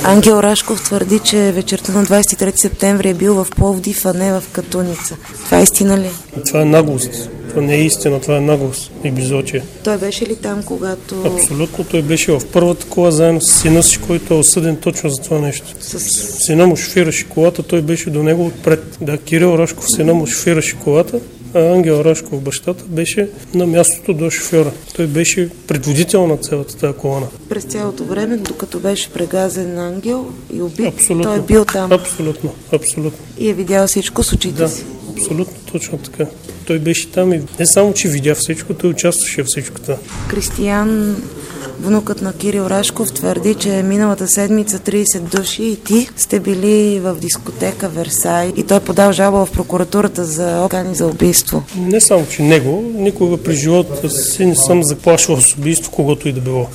Ангел Рашков твърди, че вечерта на 23 септември е бил в Пловдив, а не в Катуница. Това е истина ли? Това е наглост. Това не е истина, това е наглост и безочие. Той беше ли там, когато... Абсолютно, той беше в първата кола заедно с сина си, който е осъден точно за това нещо. Сина му шофираше колата, той беше до него отпред. Да, Кирил Рашков, сина му шофираше колата, а Ангел Рашков, бащата, беше на мястото до шофьора. Той беше предводител на цялата тази колона. През цялото време, докато беше прегазен Ангел и убит, абсолютно. Той е бил там. Абсолютно. И е видял всичко с очите си. Абсолютно, точно така. Той беше там и не само, че видя всичко, той участваше в всичко това. Кристиян, внукът на Кирил Рашков, твърди, че миналата седмица 30 души и ти сте били в дискотека Версай и той подал жалба в прокуратурата за окани за убийство. Не само, че него, никога при живота си не съм заплашвал с убийство, когото и да било.